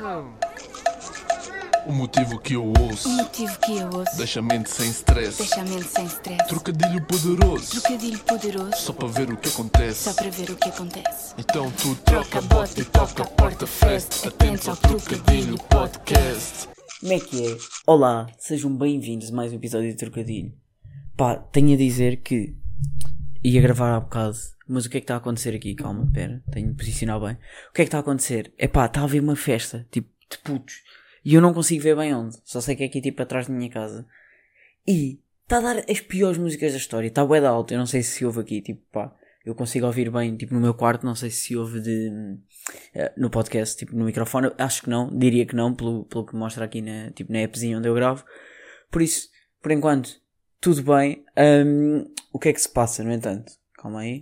O motivo que eu ouço deixa a mente sem stress. Trocadilho poderoso só para ver o que acontece. Então tu troca, bota e toca a porta fest. Atento ao Trocadilho Podcast. Como é que é? Olá, sejam bem-vindos a mais um episódio de Trocadilho. Pá, tenho a dizer que ia gravar há bocado, mas o que é que está a acontecer aqui? Calma, pera, tenho de me posicionar bem. O que é que está a acontecer? É pá, está a haver uma festa, tipo, de putos. E eu não consigo ver bem onde. Só sei que é aqui, tipo, atrás da minha casa. E está a dar as piores músicas da história. Está bué da alta. Eu não sei se ouve aqui, tipo, pá. Eu consigo ouvir bem, tipo, no meu quarto. Não sei se ouve no podcast, tipo, no microfone. Acho que não. Diria que não, pelo que mostra aqui na appzinha onde eu gravo. Por isso, por enquanto, tudo bem. O que é que se passa, no entanto? Calma aí.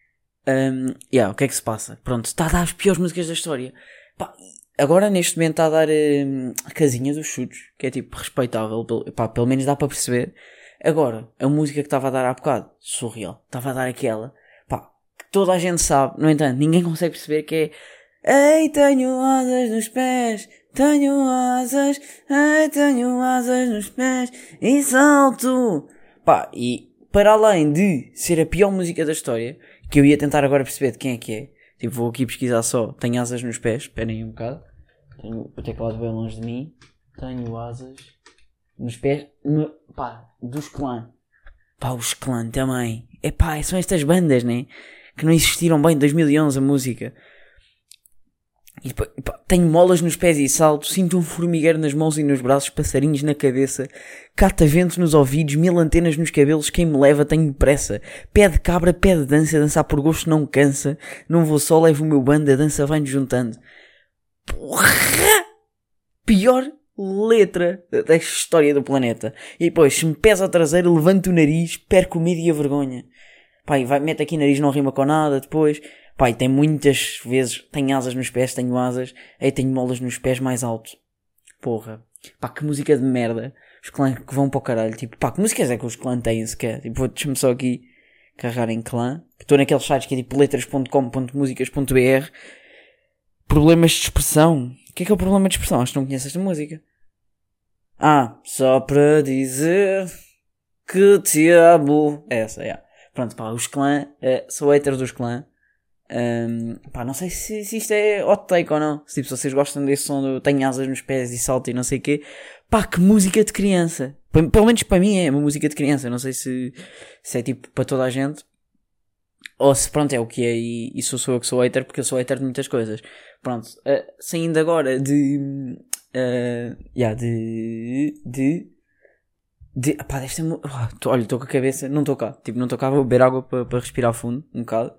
O que é que se passa? Pronto, está a dar as piores músicas da história. Pá, agora neste momento está a dar a casinha dos chutes, que é tipo respeitável, pelo menos dá para perceber. Agora, a música que estava a dar há bocado, surreal, estava a dar aquela, pá, que toda a gente sabe, no entanto, ninguém consegue perceber que é: ei, tenho asas nos pés, tenho asas, ei, tenho asas nos pés, e salto. Pá, e para além de ser a pior música da história, que eu ia tentar agora perceber de quem é que é, tipo, vou aqui pesquisar só, tenho asas nos pés, esperem aí um bocado. Tenho o teclado bem longe de mim. Tenho asas nos pés. Dos Clã. Pá, os Clã também. São estas bandas, né? Que não existiram bem em 2011 a música. E depois, tenho molas nos pés e salto. Sinto um formigueiro nas mãos e nos braços. Passarinhos na cabeça. Catavento nos ouvidos. 1000 antenas nos cabelos. Quem me leva tenho pressa. Pé de cabra, pé de dança. Dançar por gosto não cansa. Não vou só, levo o meu bando. A dança vai-nos juntando. Porra! Pior letra da história do planeta. E depois, se me pesa a traseira, levanto o nariz, perco o medo e a vergonha. Pai, mete aqui nariz, não rima com nada. Depois, pai, tem muitas vezes, tenho asas nos pés, tenho asas, aí tenho molas nos pés mais alto. Porra. Pá, que música de merda. Os clã que vão para o caralho. Tipo, pá, que músicas é que os clã têm sequer? Tipo, deixa-me só aqui carregar em clã. Estou naqueles sites que é tipo letras.com.musicas.br. Problemas de expressão. O que é o problema de expressão? Acho que não conheço esta música. Só para dizer que te amo. Essa, Pronto, pá, os Clã, sou hater dos Clã. Não sei se isto é hot take ou não. Se tipo, vocês gostam desse som do tenho asas nos pés e salto e não sei o quê. Pá, que música de criança. Pelo menos para mim é uma música de criança. Não sei se é tipo para toda a gente. Ou se pronto é o que é e sou eu que sou hater, porque eu sou hater de muitas coisas. Pronto, saindo agora deve ser... olha, estou com a cabeça, não estou cá. Tipo, não estou cá, vou beber água para respirar fundo, um bocado.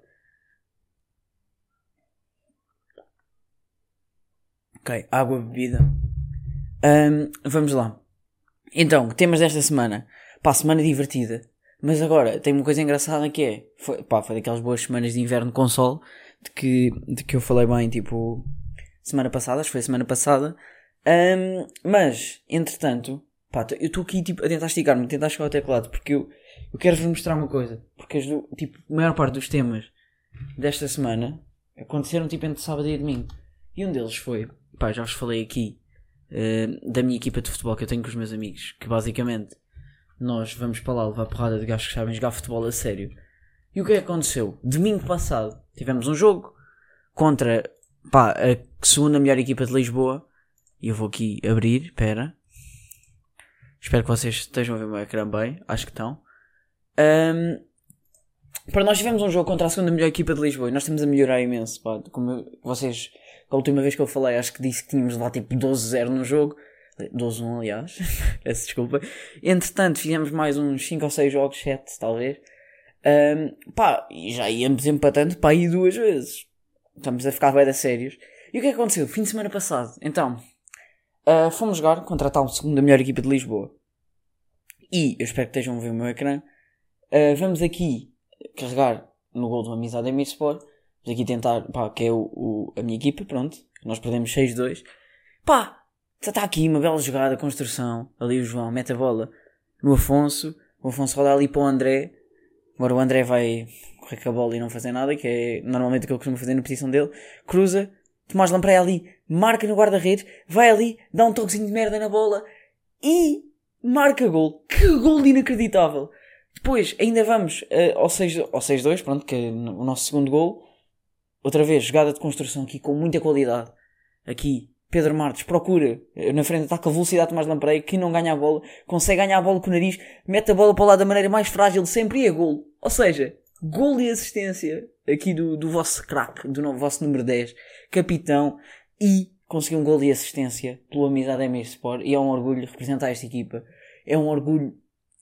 Ok, água bebida. Vamos lá. Então, temas desta semana. Pá, semana divertida. Mas agora, tem uma coisa engraçada que é... Foi daquelas boas semanas de inverno com sol, de que eu falei bem, tipo... Semana passada, acho que foi a semana passada. Mas, entretanto... Pá, eu estou aqui, tipo, a tentar esticar-me, a tentar chegar ao teclado, porque eu quero-vos mostrar uma coisa. Porque, a maior parte dos temas desta semana aconteceram, tipo, entre sábado e domingo. E um deles foi... Pá, já vos falei aqui da minha equipa de futebol que eu tenho com os meus amigos, que basicamente... Nós vamos para lá levar porrada de gajos que sabem jogar futebol a sério. E o que é que aconteceu? Domingo passado tivemos um jogo contra a segunda melhor equipa de Lisboa. E eu vou aqui abrir, espera. Espero que vocês estejam a ver o meu ecrã bem. Acho que estão. Para nós tivemos um jogo contra a segunda melhor equipa de Lisboa. E nós estamos a melhorar imenso. Pá. Como vocês, a última vez que eu falei, acho que disse que tínhamos lá tipo 12-0 no jogo. 12-1 aliás, peço desculpa. Entretanto fizemos mais uns 5 ou 6 jogos, 7 talvez. E já íamos empatando aí 2 vezes. Estamos a ficar bem a sérios. E o que é que aconteceu? Fim de semana passado, então fomos jogar contra a tal segunda melhor equipa de Lisboa. E eu espero que estejam a ver o meu ecrã. Vamos aqui carregar no gol do Amizade em Mirsport. Vamos aqui tentar, que é a minha equipa, pronto. Nós perdemos 6-2. Está aqui uma bela jogada, construção. Ali o João mete a bola no Afonso. O Afonso roda ali para o André. Agora o André vai correr com a bola e não fazer nada, que é normalmente o que ele costuma fazer na posição dele. Cruza, Tomás Lampreia ali, marca no guarda-redes, vai ali, dá um toquezinho de merda na bola e marca gol. Que gol inacreditável! Depois ainda vamos ao 6-2, pronto, que é o nosso segundo gol. Outra vez, jogada de construção aqui com muita qualidade. Aqui, Pedro Martins procura, na frente ataca a velocidade de Tomás Lampreia, que não ganha a bola, consegue ganhar a bola com o nariz, mete a bola para o lado da maneira mais frágil de sempre e é gol. Ou seja, gol e assistência aqui do vosso craque, do vosso número 10, capitão, e conseguiu um gol e assistência pelo Amizade MR Sport, e é um orgulho representar esta equipa. É um orgulho,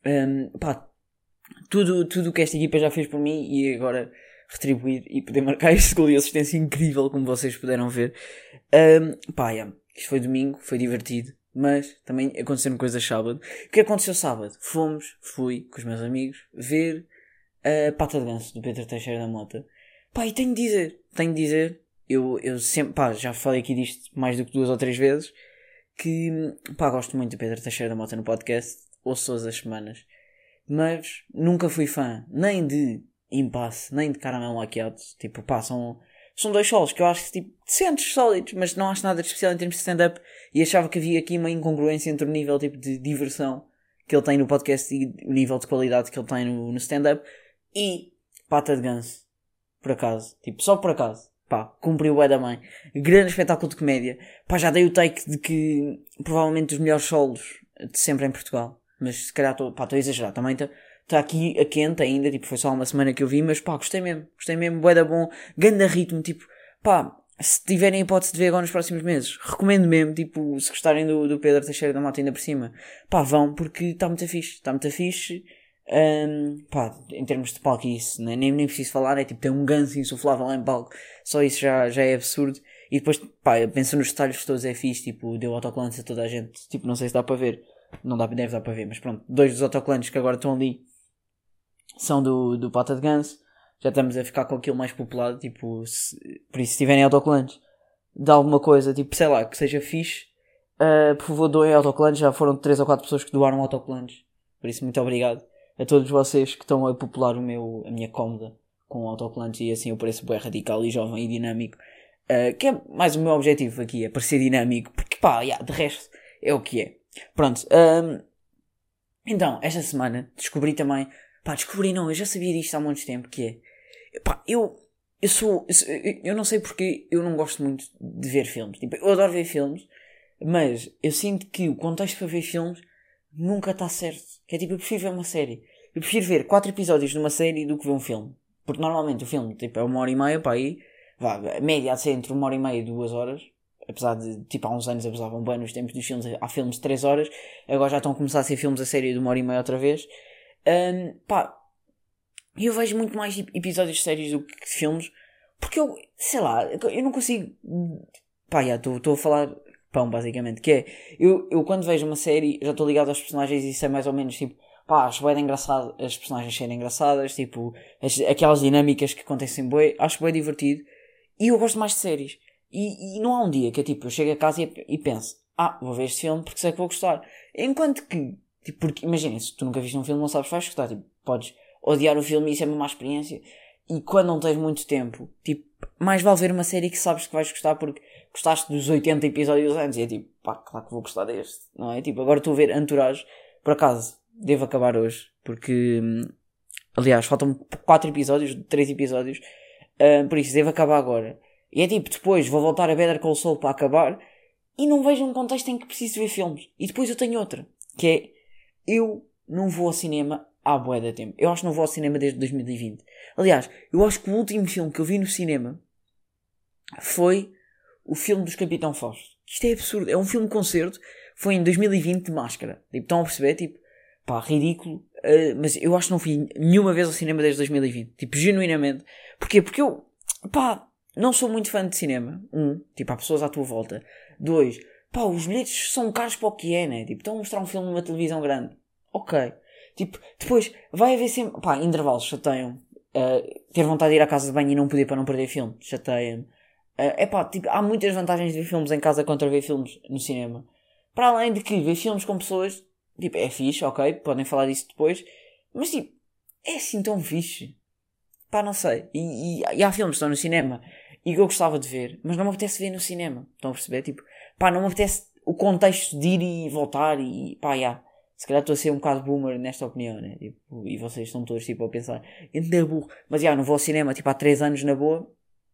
tudo o que esta equipa já fez por mim, e agora retribuir e poder marcar este gol e assistência incrível, como vocês puderam ver. Isto foi domingo, foi divertido, mas também aconteceram coisas sábado. O que aconteceu sábado? Fui com os meus amigos ver a Pata de Ganso do Pedro Teixeira da Mota. E tenho de dizer, eu sempre, já falei aqui disto mais do que 2 ou 3 vezes, que, gosto muito do Pedro Teixeira da Mota no podcast, ouço todas as semanas, mas nunca fui fã, nem de Impasse, nem de Caramelo Macchiato. Tipo, são 2 solos que eu acho, tipo, decentes, sólidos, mas não acho nada de especial em termos de stand-up, e achava que havia aqui uma incongruência entre o nível, tipo, de diversão que ele tem no podcast e o nível de qualidade que ele tem no stand-up. E Pata de Ganso, por acaso, tipo, só por acaso, cumpriu o da mãe. Grande espetáculo de comédia. Já dei o take de que provavelmente os melhores solos de sempre em Portugal, mas se calhar estou a exagerar. Também está aqui a quente ainda, tipo, foi só uma semana que eu vi, mas gostei mesmo, bué da bom, ganda ritmo, tipo, se tiverem a hipótese de ver agora nos próximos meses, recomendo mesmo, tipo, se gostarem do Pedro Teixeira da Mota ainda por cima, vão, porque está muito fixe. Em termos de palco isso, nem preciso falar, é tipo, tem um ganso insuflável lá em palco, só isso já é absurdo. E depois, penso nos detalhes todos, é fixe, tipo, deu autocolantes a toda a gente, tipo, não sei se dá para ver, deve dar para ver, mas pronto, 2 dos autocolantes que agora estão ali são do Pata de Ganso. Já estamos a ficar com aquilo mais populado, tipo, por isso, se tiverem autocolantes de alguma coisa, tipo, sei lá, que seja fixe, por favor, doem autocolantes. Já foram 3 ou 4 pessoas que doaram autocolantes, por isso, muito obrigado a todos vocês que estão a popular a minha cómoda com autocolantes, e assim eu pareço bem radical e jovem e dinâmico, que é mais o meu objetivo aqui, é parecer dinâmico, porque de resto é o que é. Pronto, então, esta semana descobri também, eu já sabia disto há muito tempo, que é, eu não sei porque eu não gosto muito de ver filmes. Tipo, eu adoro ver filmes, mas eu sinto que o contexto para ver filmes nunca está certo. Que é tipo, eu prefiro ver uma série. Eu prefiro ver 4 episódios de uma série do que ver um filme. Porque normalmente o filme, tipo, é 1h30, a média de ser entre 1h30 e 2 horas. Apesar de, tipo, há uns anos abusavam bem nos tempos dos filmes, há filmes de 3 horas. Agora já estão a começar a ser filmes a série de 1h30 outra vez. Eu vejo muito mais episódios de séries do que de filmes, porque eu não consigo, estou a falar pão, basicamente, que é, eu quando vejo uma série, já estou ligado aos personagens e sei mais ou menos, tipo, acho bem engraçado as personagens serem engraçadas, tipo, aquelas dinâmicas que acontecem bem, acho bem divertido, e eu gosto mais de séries, e não há um dia que é tipo, eu chego a casa e penso, vou ver este filme porque sei que vou gostar, enquanto que, tipo, porque imagina, se tu nunca viste um filme não sabes que vais gostar, tipo, podes odiar o filme e isso é uma má experiência, e quando não tens muito tempo, tipo, mais vale ver uma série que sabes que vais gostar porque gostaste dos 80 episódios antes, e é tipo, claro que vou gostar deste, não é? Tipo, agora estou a ver Entourage, por acaso, devo acabar hoje, porque, aliás, faltam 4 episódios, 3 episódios, por isso devo acabar agora, e é tipo, depois vou voltar a Better Call Saul para acabar, e não vejo um contexto em que preciso ver filmes, e depois eu tenho outra, que é, eu não vou ao cinema há bué de tempo. Eu acho que não vou ao cinema desde 2020. Aliás, eu acho que o último filme que eu vi no cinema foi o filme dos Capitão Fausto. Isto é absurdo. É um filme-concerto. Foi em 2020 de máscara. Tipo, estão a perceber? Tipo, ridículo. Mas eu acho que não fui nenhuma vez ao cinema desde 2020. Tipo, genuinamente. Porquê? Porque eu, não sou muito fã de cinema. Tipo, há pessoas à tua volta. 2, os bilhetes são caros para o que é, né? Tipo, estão a mostrar um filme numa televisão grande. Ok. Tipo, depois vai haver sempre, intervalos, chateiam. Ter vontade de ir à casa de banho e não poder para não perder filme, chateia-me. Tipo, há muitas vantagens de ver filmes em casa contra ver filmes no cinema. Para além de que ver filmes com pessoas, tipo, é fixe, ok, podem falar disso depois, mas tipo, é assim tão fixe. Não sei. E há filmes que estão no cinema e que eu gostava de ver, mas não me apetece ver no cinema. Estão a perceber? Tipo, pá, não me apetece o contexto de ir e voltar e pá, se calhar estou a ser um bocado boomer nesta opinião, né? Tipo, e vocês estão todos tipo a pensar, ainda burro. Mas não vou ao cinema tipo há 3 anos na boa.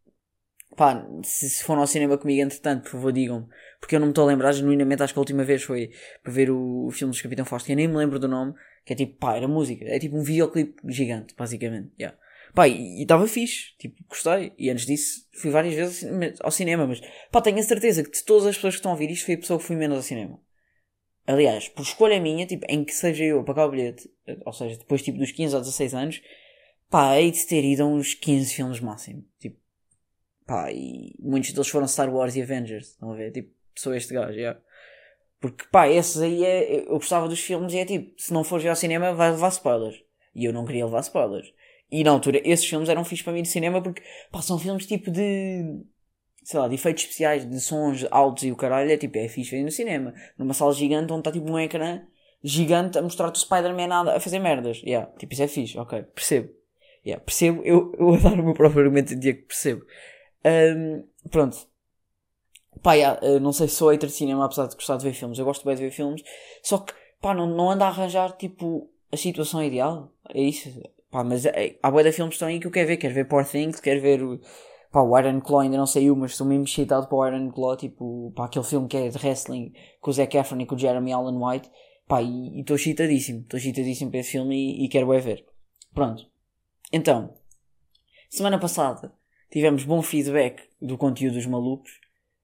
Pá, se foram ao cinema comigo entretanto, por favor digam-me, porque eu não me estou a lembrar, genuinamente acho que a última vez foi para ver o filme dos Capitão Fausto, que eu nem me lembro do nome, que é tipo, pá, era música, é tipo um videoclipe gigante, basicamente, Pá, e estava fixe, tipo, gostei, e antes disso fui várias vezes ao cinema, mas pá, tenho a certeza que de todas as pessoas que estão a ouvir isto, foi a pessoa que fui menos ao cinema. Aliás, por escolha minha, tipo, em que seja eu a pagar o bilhete, ou seja, depois tipo dos 15 ou 16 anos, pá, hei de ter ido a uns 15 filmes máximo, tipo, pá, e muitos deles foram Star Wars e Avengers, estão a ver? Tipo, sou este gajo, Porque, pá, esses aí eu gostava dos filmes e é tipo, se não fores ver ao cinema vai levar spoilers. E eu não queria levar spoilers. E na altura, esses filmes eram fixos para mim de cinema porque, pá, são filmes tipo de, sei lá, de efeitos especiais, de sons altos e o caralho, é tipo, é fixe ver no cinema. Numa sala gigante onde está tipo um ecrã gigante a mostrar-te o Spider-Man a fazer merdas. Tipo, isso é fixe, ok, percebo. Percebo, eu a dar o meu próprio argumento de dia que percebo. Pronto. Pá, não sei se sou hater de cinema, apesar de gostar de ver filmes. Eu gosto bem de ver filmes. Só que, pá, não ando a arranjar, tipo, a situação ideal. É isso. Pá, mas há bué de filmes que estão aí que eu quero ver. Quero ver Poor Things, quero ver o Iron Claw, ainda não sei mas estou mesmo excitado para o Iron Claw. Tipo, pá, aquele filme que é de wrestling com o Zac Efron e com o Jeremy Allen White. Pá, e estou excitadíssimo. Estou excitadíssimo para esse filme e quero bué ver. Pronto. Então, semana passada tivemos bom feedback do conteúdo dos malucos.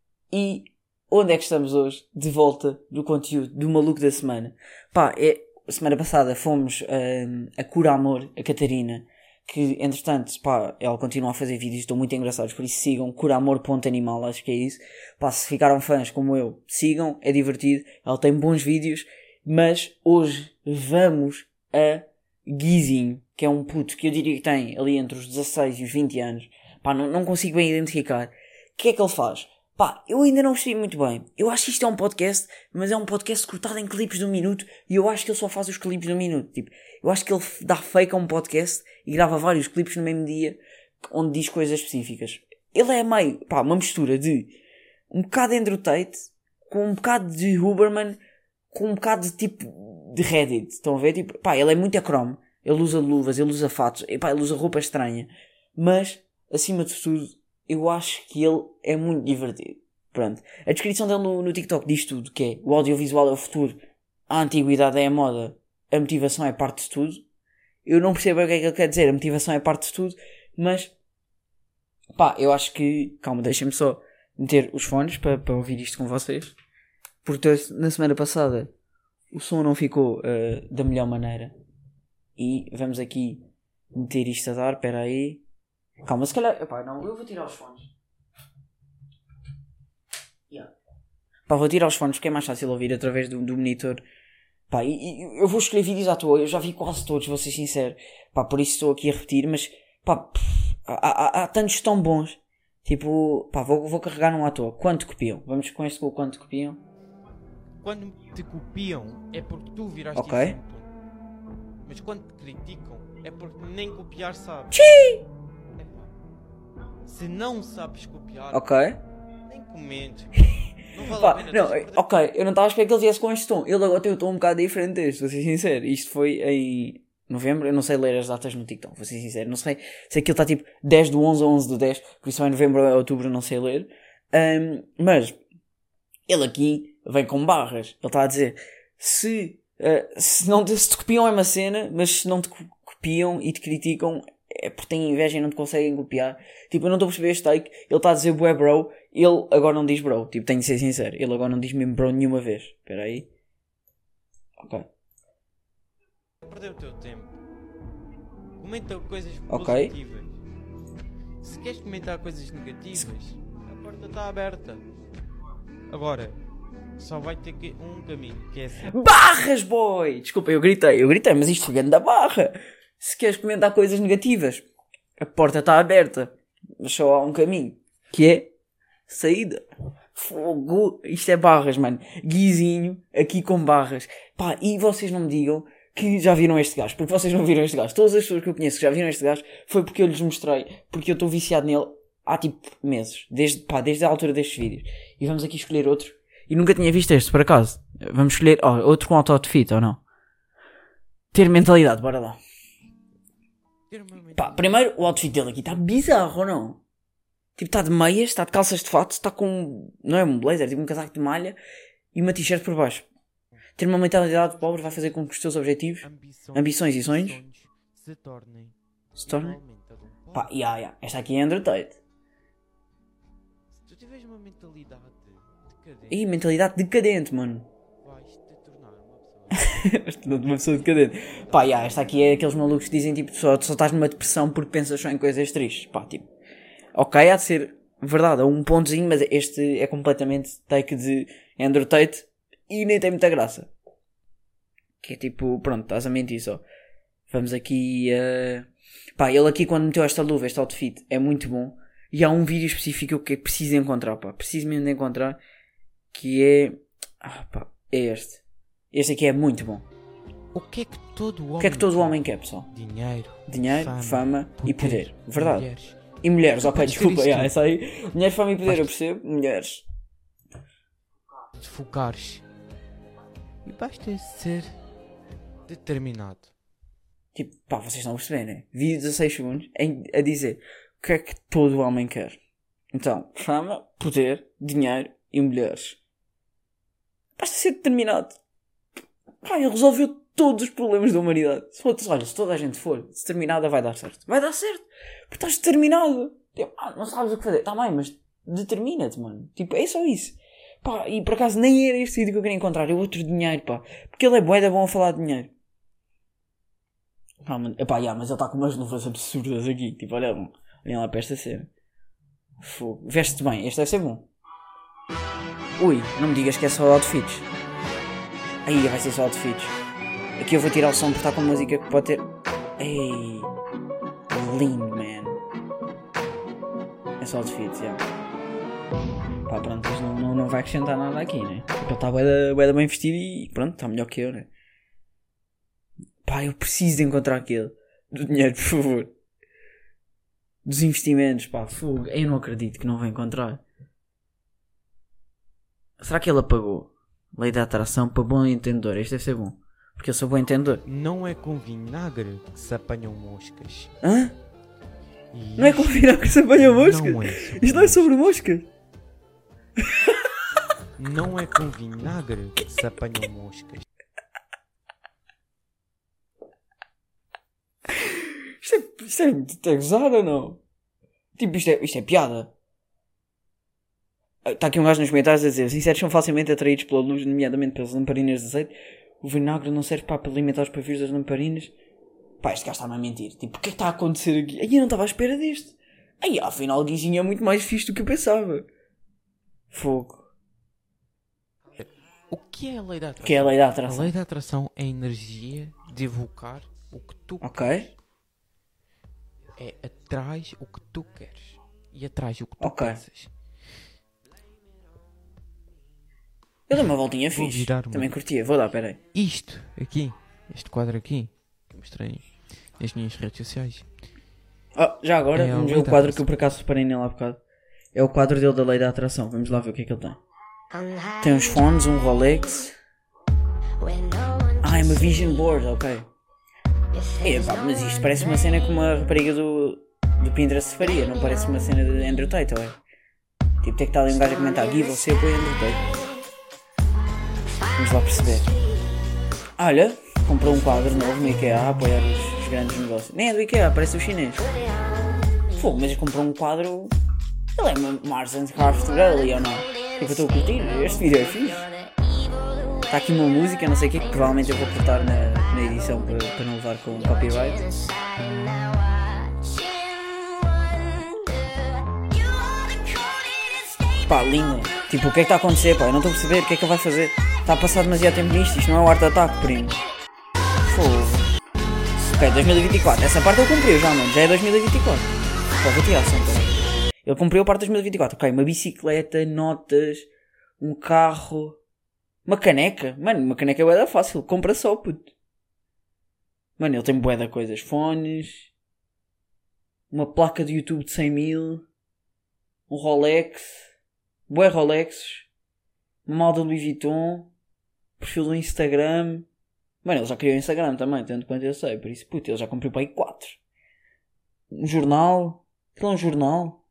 E onde é que estamos hoje? De volta do conteúdo do maluco da semana. Pá, semana passada fomos a Cura Amor, a Catarina, que entretanto, pá, ela continua a fazer vídeos, estão muito engraçados, por isso sigam curamor.animal, acho que é isso. Pá, se ficaram fãs como eu, sigam, é divertido, ela tem bons vídeos, mas hoje vamos a Guizinho, que é um puto que eu diria que tem ali entre os 16 e os 20 anos. Pá, não consigo bem identificar. O que é que ele faz? Pá, eu ainda não percebi muito bem. Eu acho que isto é um podcast, mas é um podcast cortado em clipes de 1 minuto e eu acho que ele só faz os clipes de 1 minuto. Tipo, eu acho que ele dá fake a um podcast e grava vários clipes no mesmo dia onde diz coisas específicas. Ele é meio, pá, uma mistura de um bocado de Andrew Tate com um bocado de Huberman com um bocado de tipo de Reddit. Estão a ver? Tipo, pá, ele é muito acrome. Ele usa luvas, ele usa fatos, e, pá, ele usa roupa estranha. Mas, acima de tudo, eu acho que ele é muito divertido. Pronto. A descrição dele no TikTok diz tudo, que é o audiovisual é o futuro, a antiguidade é a moda, a motivação é parte de tudo. Eu não percebo o que é que ele quer dizer, a motivação é parte de tudo, mas, pá, eu acho que, calma, deixem-me só meter os fones para ouvir isto com vocês, porque na semana passada o som não ficou da melhor maneira, e vamos aqui meter isto a dar, espera aí. Calma, se calhar... Epá, não, eu vou tirar os fones. Pá, vou tirar os fones porque é mais fácil ouvir através do monitor. Pá, e eu vou escolher vídeos à toa. Eu já vi quase todos, vou ser sincero. Pá, por isso estou aqui a repetir. Mas, pá, há tantos tão bons. Tipo, pá, vou carregar um à toa. Quanto copiam? Vamos com este com o quanto copiam. Quando te copiam é porque tu viraste exemplo. Mas quando te criticam é porque nem copiar sabes. Se não sabes copiar, nem comentes. Não vale a pena. Não, eu não estava a esperar que ele viesse com este tom. Ele agora tem um tom um bocado diferente deste, vou ser sincero. Isto foi em novembro, eu não sei ler as datas no TikTok, vou ser sincero. Não sei que ele está tipo 10 do 11 a 11 do 10, por isso é novembro ou é outubro, não sei ler. Mas ele aqui vem com barras. Ele está a dizer, se te copiam é uma cena, mas se não te copiam e te criticam é porque têm inveja e não te conseguem copiar. Tipo, eu não estou a perceber este take. Ele está a dizer bué bro, ele agora não diz bro. Tipo, tenho de ser sincero, ele agora não diz mesmo bro nenhuma vez. Espera aí. Ok. Perdeu o teu tempo. Comenta coisas positivas. Se queres comentar coisas negativas, a porta está aberta. Agora, só vai ter um caminho, que é assim. Barras, boy! Desculpa, eu gritei, mas isto foi grande da barra. Se queres comentar coisas negativas, a porta está aberta. Mas só há um caminho, que é saída. Fogo! Isto é barras, mano. Guizinho, aqui com barras. Pá, e vocês não me digam que já viram este gajo, porque vocês não viram este gajo. Todas as pessoas que eu conheço que já viram este gajo foi porque eu lhes mostrei, porque eu estou viciado nele. há tipo meses, desde a altura destes vídeos. E vamos aqui escolher outro. E nunca tinha visto este, por acaso. Vamos escolher outro com auto-outfit, ou não? Ter mentalidade, bora lá. Pá, primeiro o outfit dele aqui está bizarro, ou não? Tipo, está de meias, está de calças de fato, está com... Não é um blazer, tipo um casaco de malha e uma t-shirt por baixo. Ter uma mentalidade pobre vai fazer com que os teus objetivos, ambições e sonhos se tornem? Pá, esta aqui é Andrew Tate. Se tu tiveres uma mentalidade decadente... Ih, mentalidade decadente, mano. Vais-te tornar uma pessoa decadente. Pá, esta aqui é aqueles malucos que dizem tipo, só estás numa depressão porque pensas só em coisas tristes. Pá, tipo, ok, há de ser verdade, a um pontozinho, mas este é completamente take de Andrew Tate e nem tem muita graça. Que é tipo, pronto, estás a mentir só. Vamos aqui Pá, ele aqui quando meteu esta luva, este outfit, é muito bom. E há um vídeo específico que é preciso encontrar, pá. Preciso mesmo de encontrar. Que é... é este. Este aqui é muito bom. O que é que todo homem quer, pessoal? Dinheiro, fama e poder. Verdade. Mulheres. E mulheres, ok, desculpa. Essa aí. Dinheiro, fama e poder, eu percebo. Mulheres. Te focares. E basta ser determinado. Tipo, pá, vocês estão a perceber, né? Vídeo 16 segundos a dizer o que é que todo homem quer. Então, fama, poder, dinheiro e mulheres. Basta ser determinado. Pá, ele resolveu todos os problemas da humanidade. Se toda a gente for determinada, vai dar certo. Vai dar certo. Porque estás determinado. Tipo, não sabes o que fazer. Tá bem, mas determina-te, mano. Tipo, é só isso. Pá, e por acaso nem era este vídeo que eu queria encontrar. É outro dinheiro, pá. Porque ele é bué bom a falar de dinheiro. Mas ele está com umas luvas absurdas aqui. Tipo, olhem lá para esta cena. Fogo. Veste bem, este deve ser bom. Ui, não me digas que é só outfits. Aí vai ser só outfits. Aqui eu vou tirar o som porque está com música que pode ter. Ei, lindo, man. É só outfits, já. Pá, pronto, mas não vai acrescentar nada aqui, né? Ele está bué bem vestido e pronto, está melhor que eu, né? Pá, eu preciso de encontrar aquele. Do dinheiro, por favor. Dos investimentos, pá, fogo. Eu não acredito que não vou encontrar. Será que ele apagou? Lei da atração para bom entendedor. Este deve ser bom. Porque eu sou bom entendedor. Não é com vinagre que se apanham moscas. Hã? Não é com vinagre que se apanham moscas? Não é. Isto não é sobre moscas? Não é com vinagre que se apanham moscas. Isto é gozar ou não? Tipo, isto é piada. Está aqui um gajo nos comentários a dizer: os insetos são facilmente atraídos pela luz, nomeadamente pelas lamparinas de azeite. O vinagre não serve para alimentar os pavios das lamparinas. Pá, este gajo está-me a mentir. Tipo, o que é que está a acontecer aqui? Aí eu não estava à espera disto. Aí afinal o Guizinho é muito mais fixe do que eu pensava. Fogo. O que é a lei da atração? O que é a lei da atração? A lei da atração é a energia de evocar o que tu queres. É atrás o que tu queres. E atrás o que tu pensas. Eu dou uma voltinha fixe. Também curtia. Vou dar, peraí. Isto aqui. Este quadro aqui. Que mostrei nas minhas redes sociais. Já agora, vamos ver o quadro que eu por acaso separei nele há bocado. É o quadro dele da lei da atração. Vamos lá ver o que é que ele tem. Tem uns fones, um Rolex. É uma vision board, ok. Mas isto parece uma cena que uma rapariga do Pinterest faria. Não parece uma cena de Andrew Tate, ou é? Tipo, tem que estar ali um gajo a comentar: Gui, você apoia Andrew Tate. Vamos lá perceber. Olha, comprou um quadro novo no IKEA a apoiar os grandes negócios. Nem é do IKEA, parece do chinês. Fogo, mas ele comprou um quadro. Ele é uma Arts and Craft Gallery ou não? É que eu estou a curtir. Este vídeo é fixe. Está aqui uma música, não sei o que provavelmente eu vou cortar na edição para não levar com copyright. Pá, lindo. Tipo, o que é que está a acontecer, pá? Eu não estou a perceber o que é que ele vai fazer. Está a passar demasiado tempo nisto. Isto não é o Art Attack, primo. Fogo. Ok, 2024. Essa parte ele cumpriu já, mano. Já é 2024. Pá, vou tirar a som, cara. Ele cumpriu a parte de 2024. Ok, uma bicicleta, notas, um carro, uma caneca. Mano, uma caneca é bué da fácil. Compra só, puto. Mano, ele tem bué da coisas. Fones. Uma placa de YouTube de 100 mil. um Rolex, bué Rolex, uma malda Louis Vuitton, perfil do Instagram. Mano, ele já criou o Instagram também, tanto quanto eu sei. Por isso, puto, ele já comprou para aí 4. Um jornal. Aquilo é um jornal.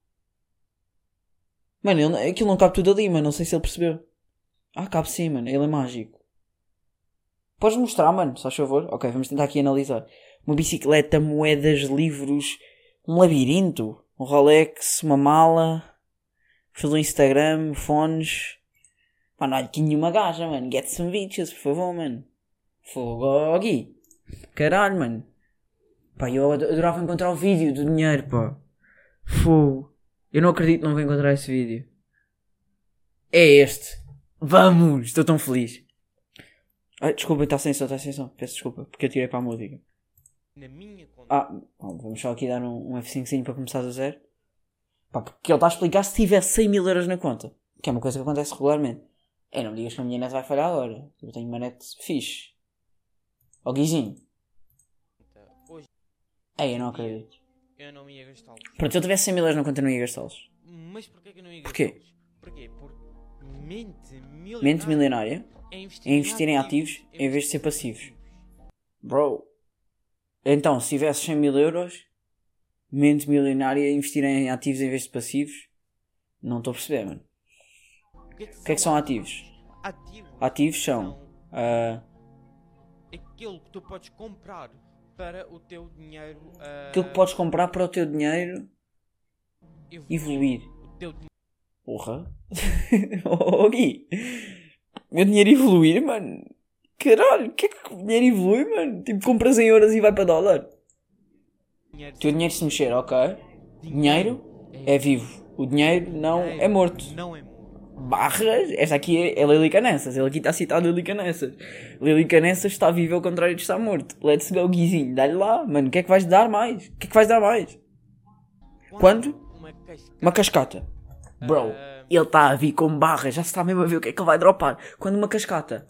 Mano, aquilo não cabe tudo ali, mano. Não sei se ele percebeu. Cabe sim, mano. Ele é mágico. Podes mostrar, mano, se faz favor? Ok, vamos tentar aqui analisar. Uma bicicleta, moedas, livros, um labirinto, um Rolex, uma mala, perfil do Instagram, fones. Mano, olha aqui nenhuma gaja, mano. Get some bitches, por favor, mano. Fogo, Gui. Caralho, mano. Pá, eu adorava encontrar o vídeo do dinheiro, pá. Fogo. Eu não acredito que não vou encontrar esse vídeo. É este. Vamos! Estou tão feliz. Ai, desculpa, está sem som. Peço desculpa, porque eu tirei para a música. Na minha conta. Bom, vamos só aqui dar um F5 para começar do zero. Pá, porque ele está a explicar se tiver 100 mil euros na conta. Que é uma coisa que acontece regularmente. Não me digas que a minha net vai falhar agora. Eu tenho uma net fixe. Ó Guizinho. Eu não acredito. Eu não ia gastá-los. Pronto, se eu tivesse 100 mil euros na conta, eu não ia gastá-los. Mas porquê que eu não ia gastá-los? Porquê? Porque mente milionária é investir em ativos em vez de ser passivos. Bro. Então, se tivesse 100 mil euros, mente milionária é investir em ativos em vez de passivos? Não estou a perceber, mano. O que é que são ativos? Ativos são... aquilo que tu podes comprar para o teu dinheiro... Aquilo que podes comprar para o teu dinheiro... evoluir. Porra. Gui. Meu dinheiro evoluir, mano. Caralho, o que é que o dinheiro evolui, mano? Tipo, compras em euros e vai para dólar. O teu dinheiro se mexer, ok. Dinheiro é vivo. O dinheiro não é morto. Barras, esta aqui é Lili Canessas. Ele aqui está citado Lili Canessas. Lili Canessas está vivo ao contrário de estar morto. Let's go, Guizinho. Dá-lhe lá, mano. O que é que vais dar mais? Quando? Uma cascata. Bro, ele está a vir com barras. Já se está mesmo a ver o que é que ele vai dropar. Quando uma cascata.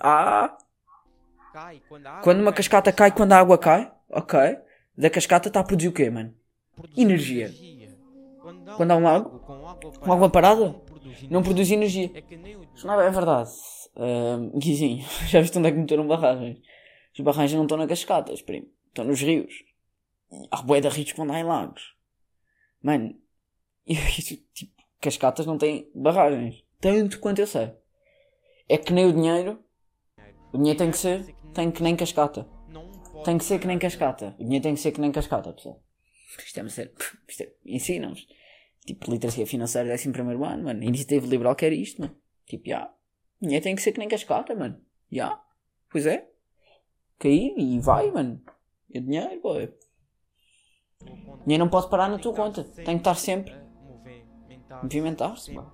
Quando uma cascata cai, quando a água cai. Ok. Da cascata está a produzir o quê, mano? Energia. Quando há um lago? Com água parada? Não produz energia. Isso não é verdade. Guizinho, já viste onde é que meteram barragens? As barragens não estão nas cascatas, primo. Estão nos rios. Há bué de rios que vão dar em lagos. Mano, tipo, cascatas não têm barragens. Tanto quanto eu sei. É que nem o dinheiro. O dinheiro tem que ser que nem cascata. Tem que ser que nem cascata. O dinheiro tem que ser que nem cascata, pessoal. Isto é sério. Ensinam-nos. Tipo, literacia financeira 11º ano, mano. A iniciativa liberal quer isto, mano. Tipo, o dinheiro tem que ser que nem cascata, mano. Pois é. Cair e vai, mano. É dinheiro, boy. O dinheiro não pode parar na tua conta. Tem que estar sempre movimentar-se, mano.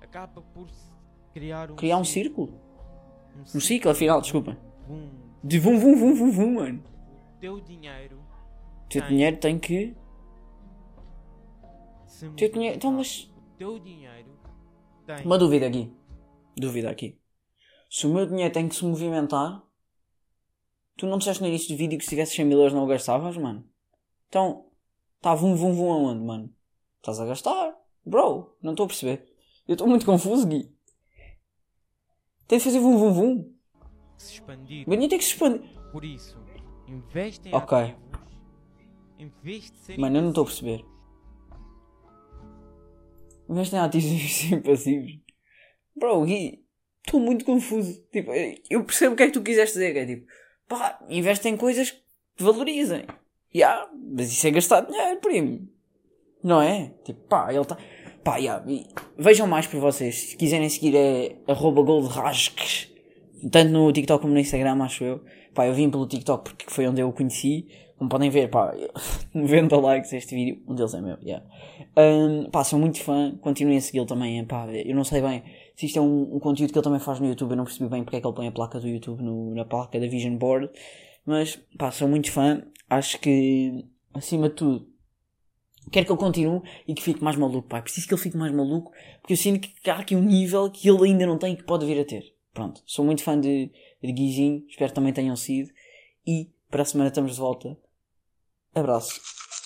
Criar um círculo. Um ciclo, afinal, desculpa. De vum, mano. O teu dinheiro tem que... Então, mas... Uma dúvida aqui. Se o meu dinheiro tem que se movimentar... Tu não disseste no início do vídeo que se tivesse 100 mil euros não o gastavas, mano? Então... Tá vum aonde, mano? Estás a gastar? Bro, não estou a perceber. Eu estou muito confuso, Gui. Tem de fazer vum. Se expandir. O dinheiro tem que se expandir. Por isso, investe em ativos. Em vez de ser mano, eu não estou a perceber. Investe em ativos e investe em passivos. Bro, Gui, estou muito confuso. Tipo, eu percebo o que é que tu quiseste dizer. Que é tipo, investe em coisas que valorizem. Mas isso é gastar dinheiro, primo. Não é? Tipo, ele está... Vejam mais por vocês. Se quiserem seguir é @goldrasques. Tanto no TikTok como no Instagram, acho eu. Eu vim pelo TikTok porque foi onde eu o conheci. Como podem ver, 90 likes este vídeo. Um deles é meu, sou muito fã. Continuem a segui-lo também. Eu não sei bem se isto é um conteúdo que ele também faz no YouTube. Eu não percebi bem porque é que ele põe a placa do YouTube na placa da Vision Board. Mas, sou muito fã. Acho que, acima de tudo, quero que ele continue e que fique mais maluco, Preciso que ele fique mais maluco, porque eu sinto que há aqui um nível que ele ainda não tem e que pode vir a ter. Pronto. Sou muito fã de Guizinho. Espero que também tenham sido. E para a semana estamos de volta. Abraço.